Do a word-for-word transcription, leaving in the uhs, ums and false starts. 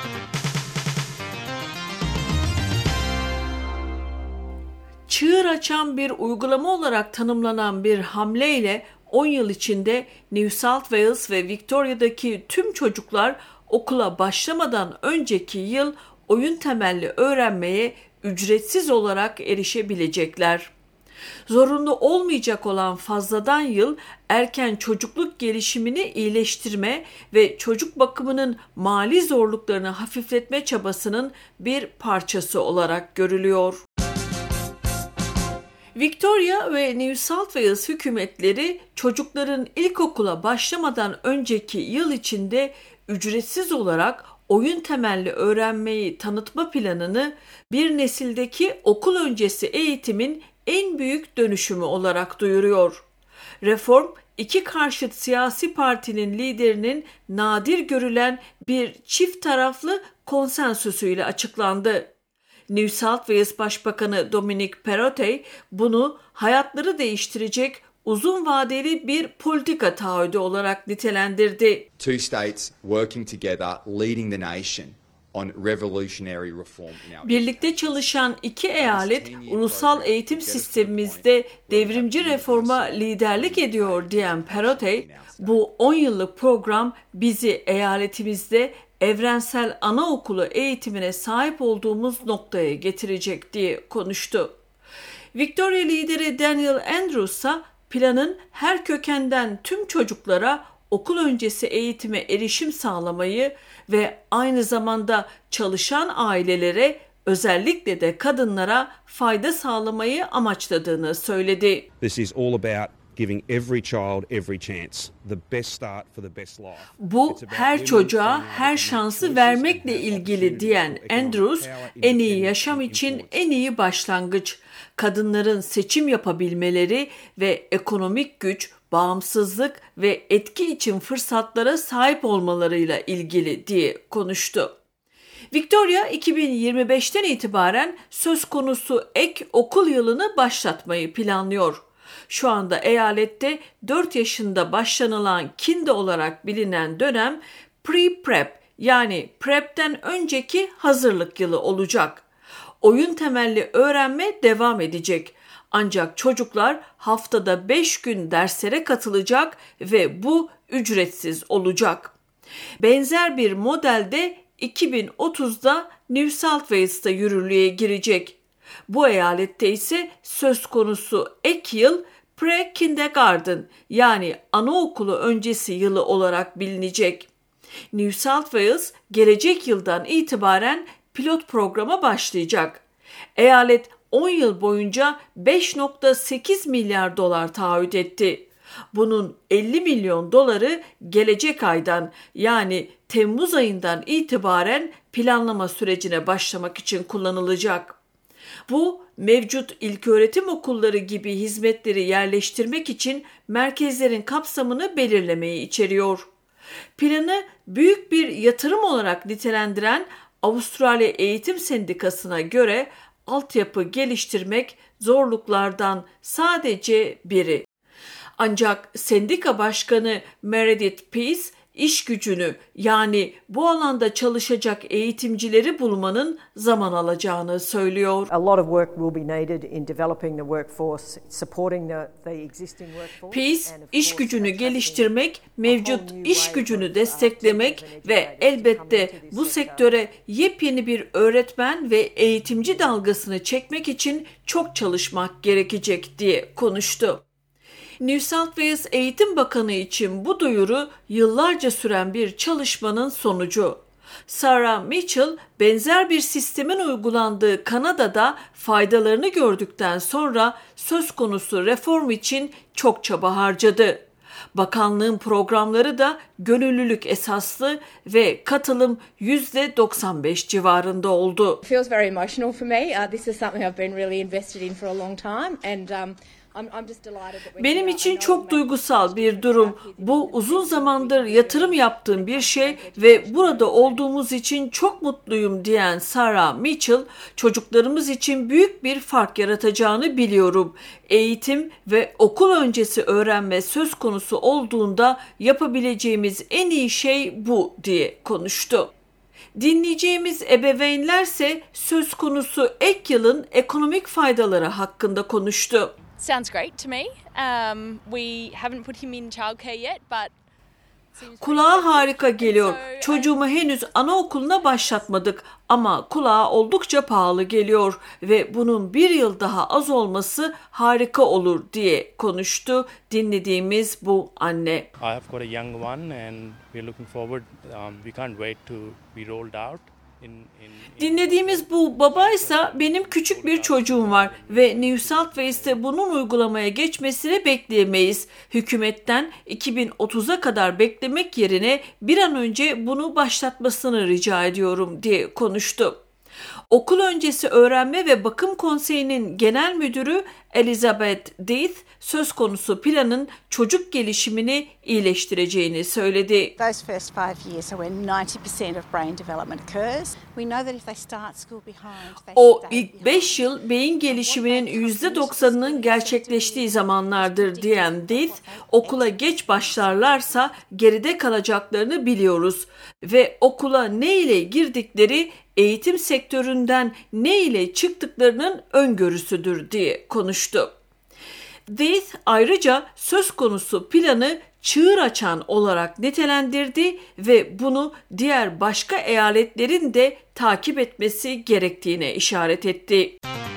Çığır açan bir uygulama olarak tanımlanan bir hamleyle on yıl içinde New South Wales ve Victoria'daki tüm çocuklar okula başlamadan önceki yıl oyun temelli öğrenmeye ücretsiz olarak erişebilecekler. Zorunlu olmayacak olan fazladan yıl erken çocukluk gelişimini iyileştirme ve çocuk bakımının mali zorluklarını hafifletme çabasının bir parçası olarak görülüyor. Victoria ve New South Wales hükümetleri çocukların ilkokula başlamadan önceki yıl içinde ücretsiz olarak oyun temelli öğrenmeyi tanıtma planını bir nesildeki okul öncesi eğitimin en büyük dönüşümü olarak duyuruyor. Reform, iki karşıt siyasi partinin liderinin nadir görülen bir çift taraflı konsensüsüyle açıklandı. New South Wales Başbakanı Dominic Perrottet bunu hayatları değiştirecek uzun vadeli bir politika taahhüdü olarak nitelendirdi. Two states working together, leading the nation on revolutionary reform in our Birlikte çalışan iki eyalet ulusal eğitim sistemimizde devrimci reforma liderlik ediyor diyen Perrottet, bu on yıllık program bizi eyaletimizde evrensel anaokulu eğitimine sahip olduğumuz noktaya getirecek diye konuştu. Victoria lideri Daniel Andrews ise planın her kökenden tüm çocuklara okul öncesi eğitime erişim sağlamayı ve aynı zamanda çalışan ailelere, özellikle de kadınlara fayda sağlamayı amaçladığını söyledi. This is all about giving every child every chance, the best start for the best life. Bu her çocuğa her şansı vermekle ilgili diyen Andrews, en iyi yaşam için en iyi başlangıç, kadınların seçim yapabilmeleri ve ekonomik güç, bağımsızlık ve etki için fırsatlara sahip olmalarıyla ilgili diye konuştu. Victoria iki bin yirmi beşten itibaren söz konusu ek okul yılını başlatmayı planlıyor. Şu anda eyalette dört yaşında başlanılan Kinder olarak bilinen dönem pre-prep yani prep'ten önceki hazırlık yılı olacak. Oyun temelli öğrenme devam edecek. Ancak çocuklar haftada beş gün derslere katılacak ve bu ücretsiz olacak. Benzer bir modelde iki bin otuzda New South Wales'ta yürürlüğe girecek. Bu eyalette ise söz konusu ek yıl pre-kindergarten yani anaokulu öncesi yılı olarak bilinecek. New South Wales gelecek yıldan itibaren pilot programa başlayacak. Eyalet on yıl boyunca beş virgül sekiz milyar dolar taahhüt etti. Bunun elli milyon doları gelecek aydan yani Temmuz ayından itibaren planlama sürecine başlamak için kullanılacak. Bu mevcut ilköğretim okulları gibi hizmetleri yerleştirmek için merkezlerin kapsamını belirlemeyi içeriyor. Planı büyük bir yatırım olarak nitelendiren Avustralya Eğitim Sendikası'na göre altyapı geliştirmek zorluklardan sadece biri. Ancak sendika başkanı Meredith Peace, iş gücünü yani bu alanda çalışacak eğitimcileri bulmanın zaman alacağını söylüyor. A lot of work will be needed in developing the workforce, supporting the, the existing workforce. Peace, iş gücünü geliştirmek, mevcut iş gücünü desteklemek ve elbette bu sektöre yepyeni bir öğretmen ve eğitimci dalgasını çekmek için çok çalışmak gerekecek diye konuştu. New South Wales Eğitim Bakanı için bu duyuru yıllarca süren bir çalışmanın sonucu. Sarah Mitchell, benzer bir sistemin uygulandığı Kanada'da faydalarını gördükten sonra söz konusu reform için çok çaba harcadı. Bakanlığın programları da gönüllülük esaslı ve katılım yüzde doksan beş civarında oldu. It feels very emotional for me. Uh, this is something I've been really invested in for a long time and um Benim için çok duygusal bir durum. Bu uzun zamandır yatırım yaptığım bir şey ve burada olduğumuz için çok mutluyum diyen Sarah Mitchell, çocuklarımız için büyük bir fark yaratacağını biliyorum. Eğitim ve okul öncesi öğrenme söz konusu olduğunda yapabileceğimiz en iyi şey bu diye konuştu. Dinleyeceğimiz ebeveynlerse söz konusu ek yılın ekonomik faydaları hakkında konuştu. Sounds great to me. Um, we haven't put him in childcare yet, but Kulağa harika geliyor. Çocuğumu henüz anaokuluna başlatmadık ama kulağa oldukça pahalı geliyor ve bunun bir yıl daha az olması harika olur diye konuştu dinlediğimiz bu anne. I have got a young one and we're looking forward. Um, we can't wait to be rolled out. Dinlediğimiz bu babaysa benim küçük bir çocuğum var ve New South Wales'te bunun uygulamaya geçmesini bekleyemeyiz. Hükümetten iki bin otuza kadar beklemek yerine bir an önce bunu başlatmasını rica ediyorum diye konuştu. Okul öncesi öğrenme ve bakım konseyinin genel müdürü Elizabeth Death söz konusu planın çocuk gelişimini iyileştireceğini söyledi. Those first five years are when ninety percent of brain development occurs. We know that if they start school behind, they O stay ilk behind. beş yıl beyin gelişiminin yüzde doksanının gerçekleştiği zamanlardır diyen Death, okula geç başlarlarsa geride kalacaklarını biliyoruz ve okula ne ile girdikleri eğitim sektöründen ne ile çıktıklarının öngörüsüdür diye konuştu. Death ayrıca söz konusu planı çığır açan olarak nitelendirdi ve bunu diğer başka eyaletlerin de takip etmesi gerektiğine işaret etti.